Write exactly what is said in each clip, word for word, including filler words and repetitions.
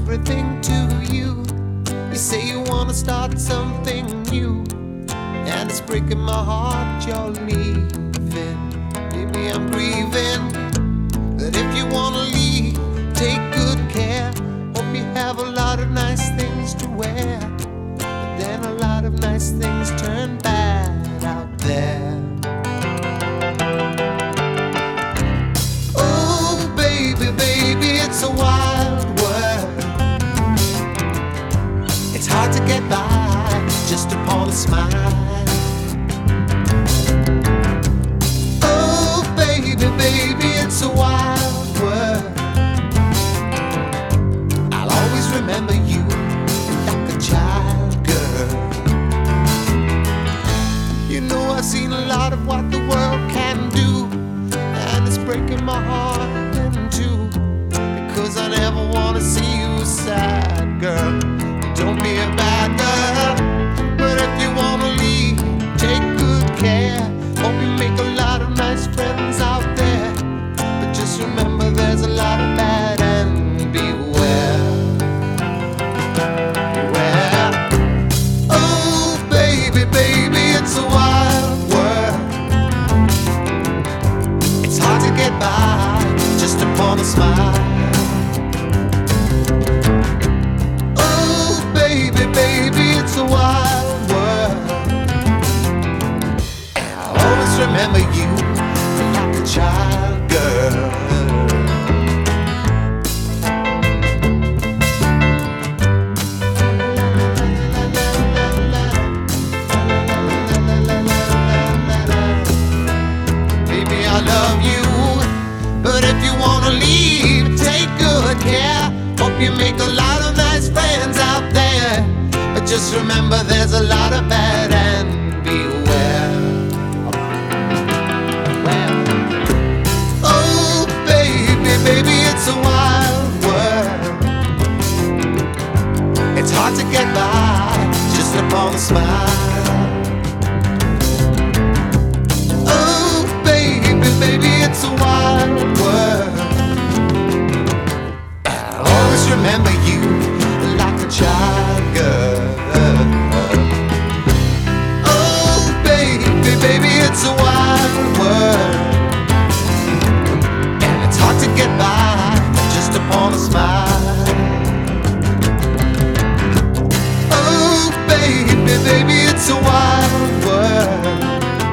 everything to you. You say you wanna start something new, and it's breaking my heart you're leaving. Maybe I'm grieving, but if you wanna leave, take good care. Hope you have a lot of nice things to wear, but then a lot of nice things turn bad out there. Oh baby, baby, it's a wild world. It's hard to get by just upon a smile. Oh baby, baby, it's a wild world. I'll always remember you like a child, girl. You know I've seen a lot of what the world can do, and it's breaking my heart in two, because I never wanna see you sad, girl. Don't be a bad girl, but if you wanna leave, take good care. Hope you make a lot of nice friends out there, but just remember there's a lot of bad, and beware. Beware. Oh baby, baby, it's a wild world. It's hard to get by just upon a smile. Baby, baby, it's a wild world, and I'll always remember you like a child, girl. Baby, I love you, but if you wanna leave, take good care. Hope you make a lot of nice friends out there, but just remember there's a lot of bad, and beware. Oh baby, baby, it's a wild world. It's hard to get by just upon a smile. Oh baby, baby, it's a wild world. I'll always remember you like a child, girl. Oh baby, baby, it's a wild world, and it's hard to get by just upon a smile. Oh baby, baby, it's a wild world,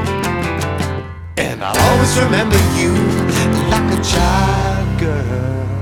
and I'll always remember you like a child, girl.